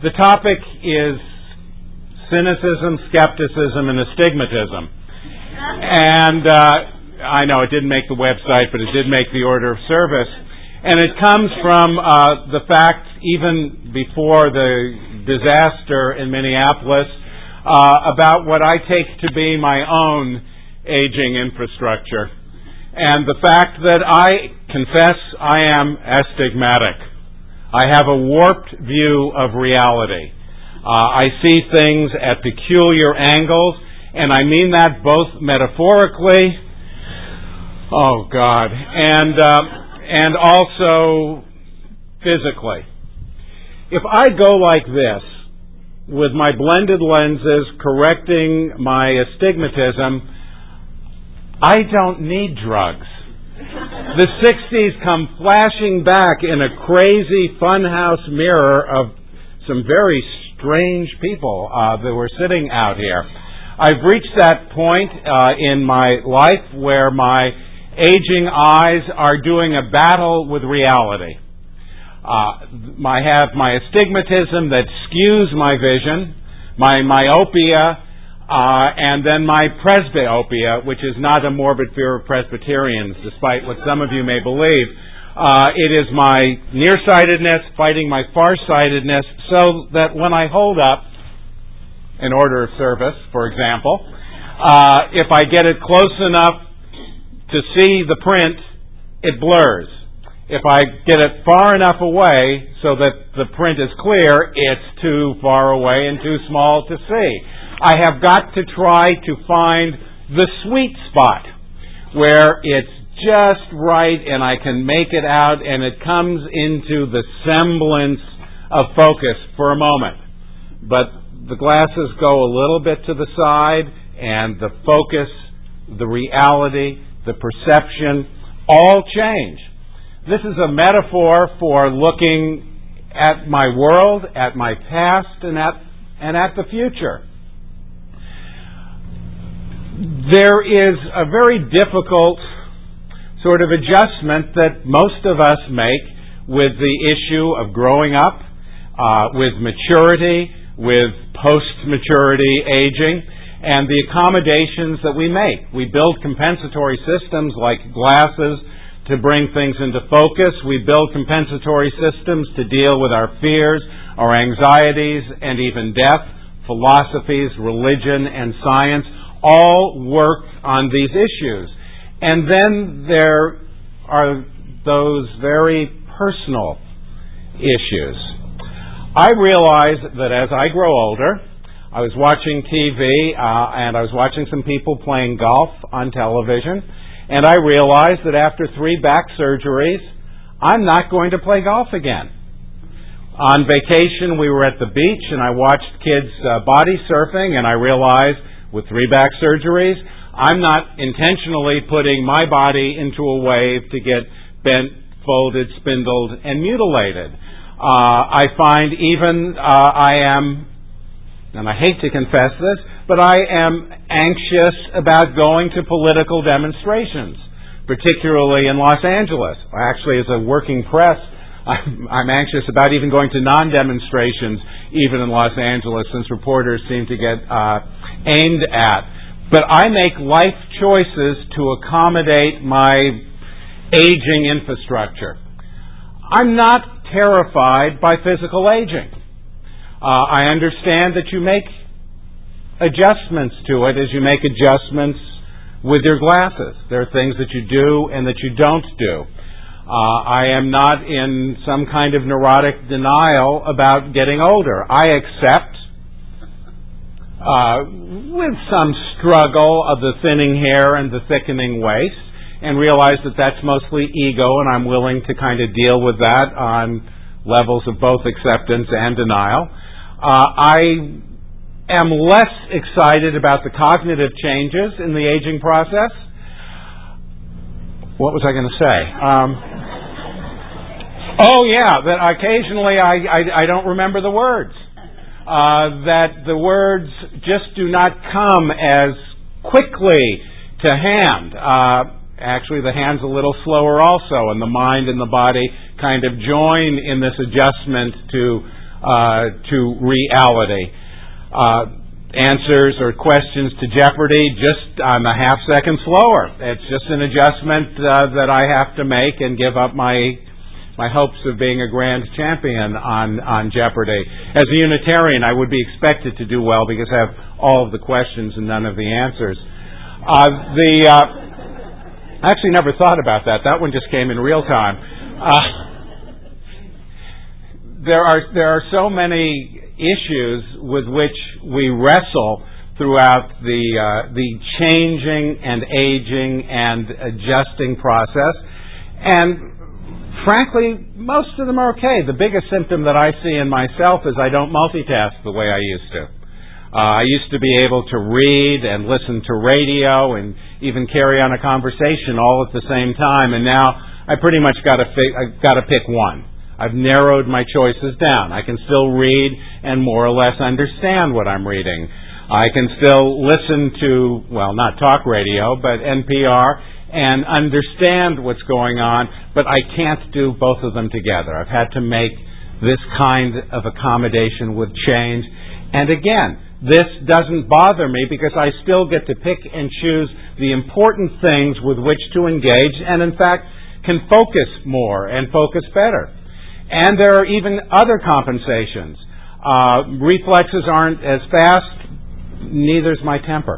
The topic is cynicism, skepticism, and astigmatism. And I know it didn't make the website, but it did make the order of service. And it comes from the fact, even before the disaster in Minneapolis, about what I take to be my own aging infrastructure. And the fact that I confess I am astigmatic. I have a warped view of reality. I see things at peculiar angles, and I mean that both metaphorically, oh God, and also physically. If I go like this, with my blended lenses correcting my astigmatism, I don't need drugs. The 60s come flashing back in a crazy funhouse mirror of some very strange people that were sitting out here. I've reached that point in my life where my aging eyes are doing a battle with reality. I have my astigmatism that skews my vision, my myopia, and then my presbyopia, which is not a morbid fear of Presbyterians, despite what some of you may believe. It is my nearsightedness fighting my farsightedness, so that when I hold up an order of service, for example, if I get it close enough to see the print, it blurs. If I get it far enough away so that the print is clear, it's too far away and too small to see. I have got to try to find the sweet spot where it's just right and I can make it out and it comes into the semblance of focus for a moment. But the glasses go a little bit to the side and the focus, the reality, the perception all change. This is a metaphor for looking at my world, at my past, and at the future. There is a very difficult sort of adjustment that most of us make with the issue of growing up, with maturity, with post-maturity aging, and the accommodations that we make. We build compensatory systems like glasses to bring things into focus. We build compensatory systems to deal with our fears, our anxieties, and even death. Philosophies, religion, and science all work on these issues. And then there are those very personal issues. I realize that as I grow older, I was watching TV and I was watching some people playing golf on television, and I realized that after 3 back surgeries, I'm not going to play golf again. On vacation, we were at the beach, and I watched kids body surfing, and I realized with 3 back surgeries, I'm not intentionally putting my body into a wave to get bent, folded, spindled, and mutilated. I find even I am, and I hate to confess this, but I am anxious about going to political demonstrations, particularly in Los Angeles. Actually, as a working press, I'm anxious about even going to non-demonstrations, even in Los Angeles, since reporters seem to get aimed at. But I make life choices to accommodate my aging infrastructure. I'm not terrified by physical aging. I understand that you make adjustments to it as you make adjustments with your glasses. There are things that you do and that you don't do. I am not in some kind of neurotic denial about getting older. I accept, with some struggle, of the thinning hair and the thickening waist, and realize that that's mostly ego, and I'm willing to kind of deal with that on levels of both acceptance and denial. I am less excited about the cognitive changes in the aging process. What was I going to say? That occasionally I don't remember the words. That the words just do not come as quickly to hand. Actually, the hand's a little slower also, and the mind and the body kind of join in this adjustment to to reality. Answers or questions to Jeopardy just on a half second slower. It's just an adjustment that I have to make and give up my hopes of being a grand champion on Jeopardy. As a Unitarian, I would be expected to do well because I have all of the questions and none of the answers. I actually never thought about that. That one just came in real time. There are so many issues with which we wrestle throughout the changing and aging and adjusting process, and frankly, most of them are okay. The biggest symptom that I see in myself is I don't multitask the way I used to. I used to be able to read and listen to radio and even carry on a conversation all at the same time, and now I pretty much got to pick one. I've narrowed my choices down. I can still read and more or less understand what I'm reading. I can still listen to, well, not talk radio, but NPR and understand what's going on, but I can't do both of them together. I've had to make this kind of accommodation with change. And again, this doesn't bother me because I still get to pick and choose the important things with which to engage and, in fact, can focus more and focus better. And there are even other compensations. Reflexes aren't as fast, neither's my temper.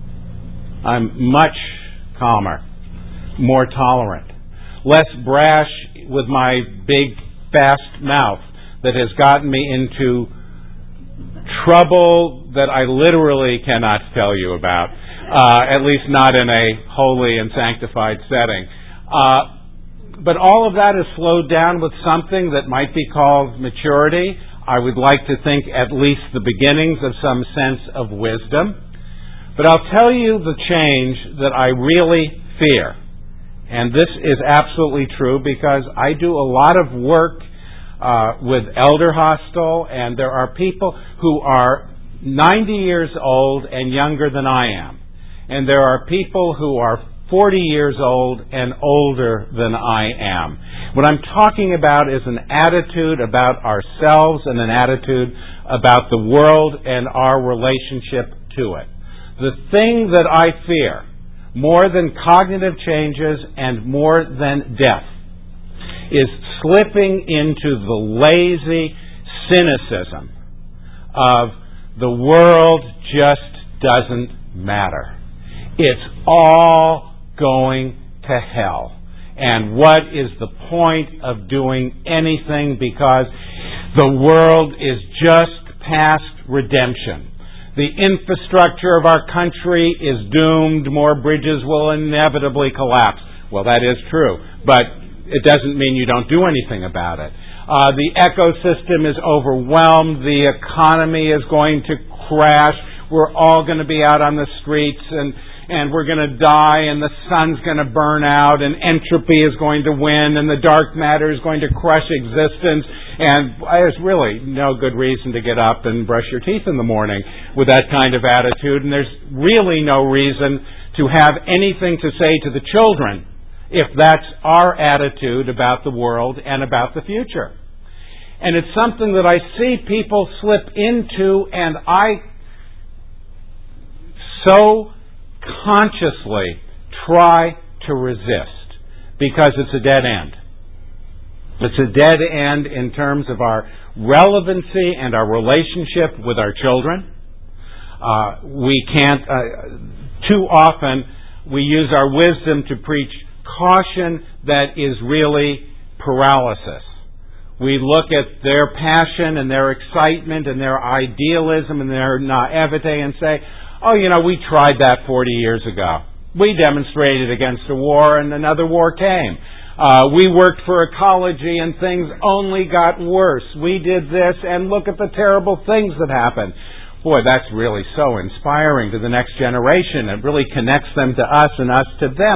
I'm much calmer, more tolerant, less brash with my big, fast mouth that has gotten me into trouble that I literally cannot tell you about, at least not in a holy and sanctified setting. But all of that is slowed down with something that might be called maturity. I would like to think at least the beginnings of some sense of wisdom. But I'll tell you the change that I really fear. And this is absolutely true because I do a lot of work with Elder Hostel, and there are people who are 90 years old and younger than I am. And there are people who are 40 years old and older than I am. What I'm talking about is an attitude about ourselves and an attitude about the world and our relationship to it. The thing that I fear, more than cognitive changes and more than death, is slipping into the lazy cynicism of the world just doesn't matter. It's all going to hell. And what is the point of doing anything because the world is just past redemption? The infrastructure of our country is doomed. More bridges will inevitably collapse. Well, that is true, but it doesn't mean you don't do anything about it. The ecosystem is overwhelmed. The economy is going to crash. We're all going to be out on the streets and we're going to die, and the sun's going to burn out, and entropy is going to win, and the dark matter is going to crush existence, and there's really no good reason to get up and brush your teeth in the morning with that kind of attitude, and there's really no reason to have anything to say to the children if that's our attitude about the world and about the future. And it's something that I see people slip into, and I so consciously try to resist because it's a dead end. It's a dead end in terms of our relevancy and our relationship with our children. We can't, too often, we use our wisdom to preach caution that is really paralysis. We look at their passion and their excitement and their idealism and their naivete and say, oh, we tried that 40 years ago. We demonstrated against a war and another war came. We worked for ecology and things only got worse. We did this and look at the terrible things that happened. Boy, that's really so inspiring to the next generation. It really connects them to us and us to them.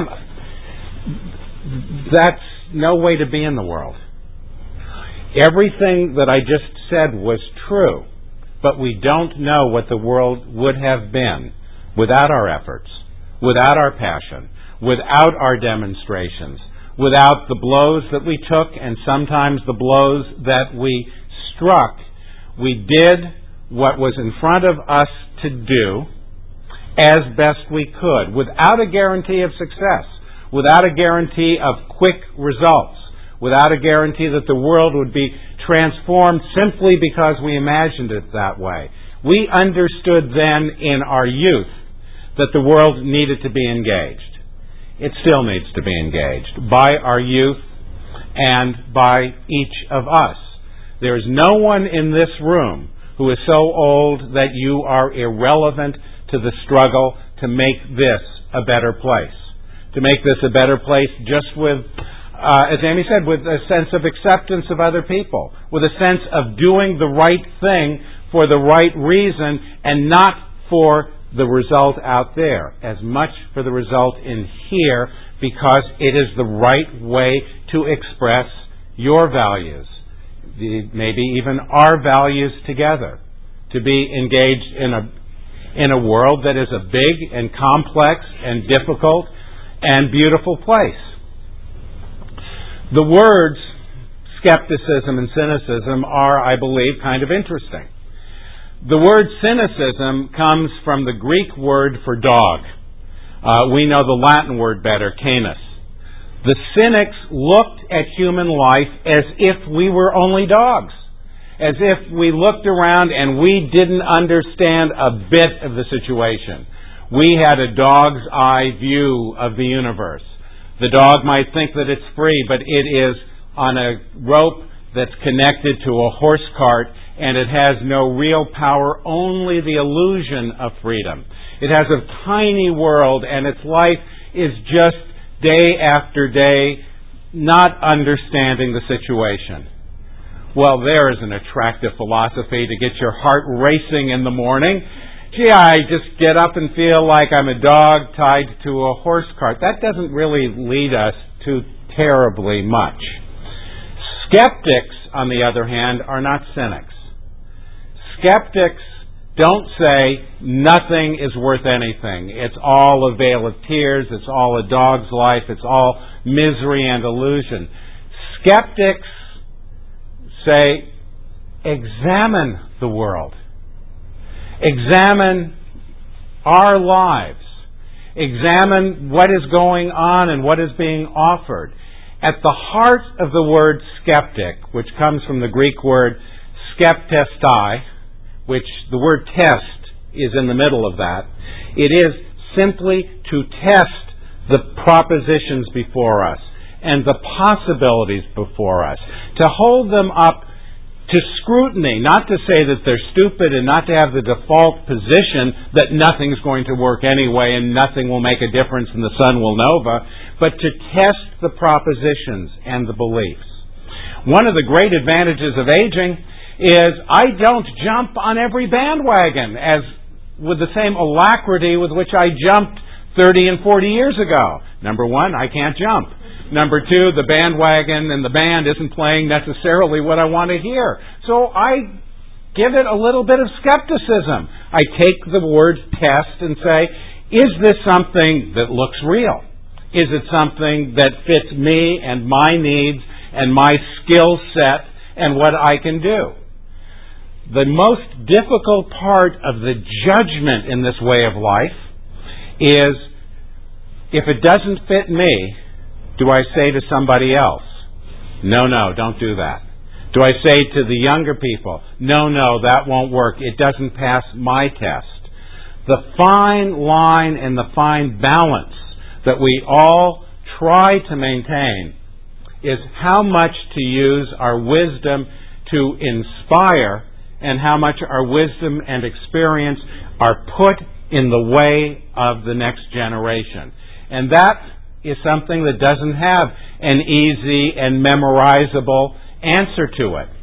That's no way to be in the world. Everything that I just said was true. But we don't know what the world would have been without our efforts, without our passion, without our demonstrations, without the blows that we took and sometimes the blows that we struck We did what was in front of us to do as best we could, without a guarantee of success, without a guarantee of quick results, without a guarantee that the world would be transformed simply because we imagined it that way. We understood then in our youth that the world needed to be engaged. It still needs to be engaged by our youth and by each of us. There is no one in this room who is so old that you are irrelevant to the struggle to make this a better place. To make this a better place just with, as Amy said, with a sense of acceptance of other people, with a sense of doing the right thing for the right reason and not for the result out there, as much for the result in here, because it is the right way to express your values, maybe even our values together, to be engaged in a world that is a big and complex and difficult and beautiful place. The words skepticism and cynicism are, I believe, kind of interesting. The word cynicism comes from the Greek word for dog. We know the Latin word better, canis. The cynics looked at human life as if we were only dogs, as if we looked around and we didn't understand a bit of the situation. We had a dog's eye view of the universe. The dog might think that it's free, but it is on a rope that's connected to a horse cart, and it has no real power, only the illusion of freedom. It has a tiny world, and its life is just day after day not understanding the situation. Well, there is an attractive philosophy to get your heart racing in the morning. Gee, I just get up and feel like I'm a dog tied to a horse cart. That doesn't really lead us to terribly much. Skeptics, on the other hand, are not cynics. Skeptics don't say nothing is worth anything. It's all a vale of tears. It's all a dog's life. It's all misery and illusion. Skeptics say, examine the world. Examine our lives. Examine what is going on and what is being offered. At the heart of the word skeptic, which comes from the Greek word skeptestai, which the word test is in the middle of that, it is simply to test the propositions before us and the possibilities before us, to hold them up to scrutiny, not to say that they're stupid and not to have the default position that nothing's going to work anyway and nothing will make a difference and the sun will nova, but to test the propositions and the beliefs. One of the great advantages of aging is I don't jump on every bandwagon as with the same alacrity with which I jumped 30 and 40 years ago. Number one, I can't jump. Number two, the bandwagon and the band isn't playing necessarily what I want to hear. So I give it a little bit of skepticism. I take the word test and say, is this something that looks real? Is it something that fits me and my needs and my skill set and what I can do? The most difficult part of the judgment in this way of life is, if it doesn't fit me, do I say to somebody else, no, don't do that? Do I say to the younger people, no, that won't work. It doesn't pass my test. The fine line and the fine balance that we all try to maintain is how much to use our wisdom to inspire and how much our wisdom and experience are put in the way of the next generation. And that is something that doesn't have an easy and memorizable answer to it.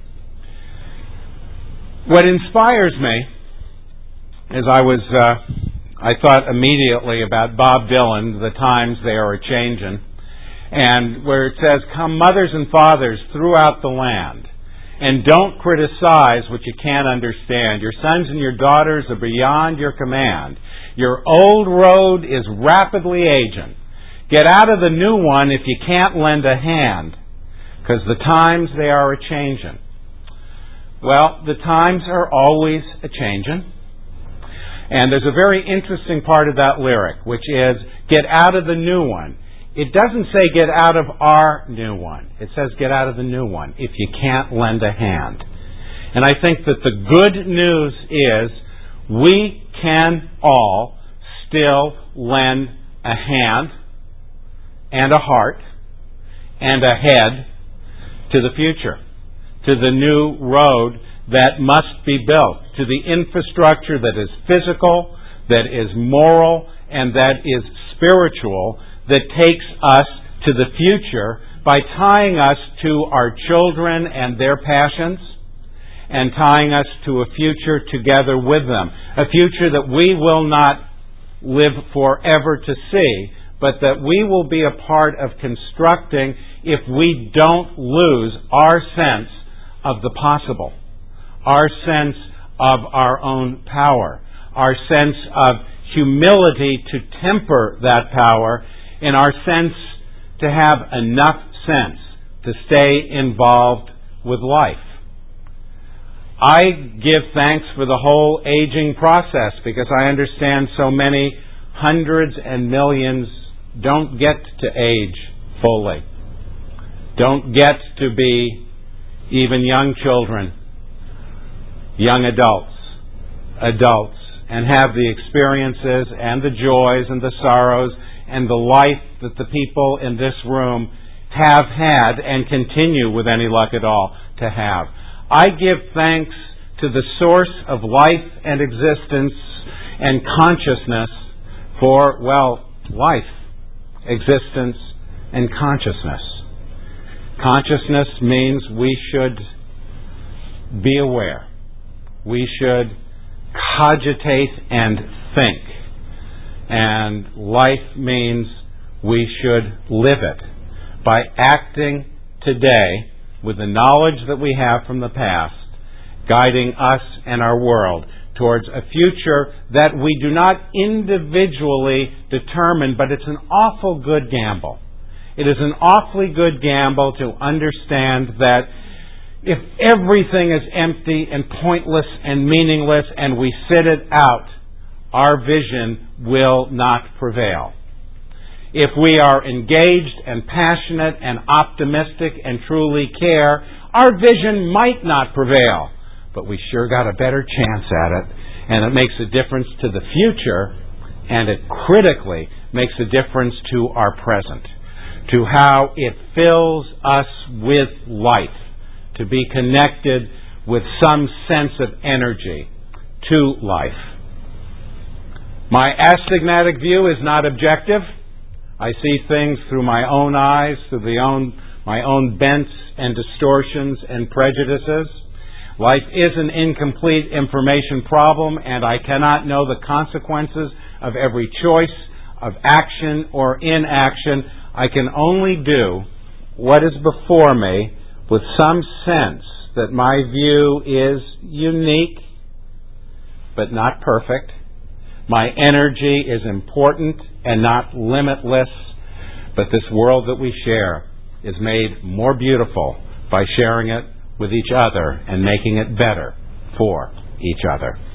What inspires me is I thought immediately about Bob Dylan, The Times They Are A-Changin', and where it says, come mothers and fathers throughout the land, and don't criticize what you can't understand. Your sons and your daughters are beyond your command. Your old road is rapidly aging. Get out of the new one if you can't lend a hand, because the times they are a-changin'. Well, the times are always a-changin'. And there's a very interesting part of that lyric, which is, get out of the new one. It doesn't say get out of our new one. It says get out of the new one if you can't lend a hand. And I think that the good news is we can all still lend a hand and a heart and a head to the future, to the new road that must be built, to the infrastructure that is physical, that is moral, and that is spiritual, that takes us to the future by tying us to our children and their passions, and tying us to a future together with them. A future that we will not live forever to see, but that we will be a part of constructing if we don't lose our sense of the possible, our sense of our own power, our sense of humility to temper that power, and our sense to have enough sense to stay involved with life. I give thanks for the whole aging process because I understand so many hundreds and millions don't get to age fully, don't get to be even young children, young adults, and have the experiences and the joys and the sorrows and the life that the people in this room have had and continue, with any luck at all, to have. I give thanks to the source of life and existence and consciousness for, well, life, existence, and consciousness. Consciousness means we should be aware. We should cogitate and think. And life means we should live it by acting today with the knowledge that we have from the past, guiding us and our world towards a future that we do not individually determine, but it's an awful good gamble. It is an awfully good gamble to understand that if everything is empty and pointless and meaningless and we sit it out, our vision will not prevail. If we are engaged and passionate and optimistic and truly care, our vision might not prevail, but we sure got a better chance at it, and it makes a difference to the future, and it critically makes a difference to our present, to how it fills us with life, to be connected with some sense of energy to life. My astigmatic view is not objective. I see things through my own eyes, through my own bents and distortions and prejudices. Life is an incomplete information problem, and I cannot know the consequences of every choice of action or inaction. I can only do what is before me with some sense that my view is unique, but not perfect. My energy is important and not limitless, but this world that we share is made more beautiful by sharing it with each other and making it better for each other.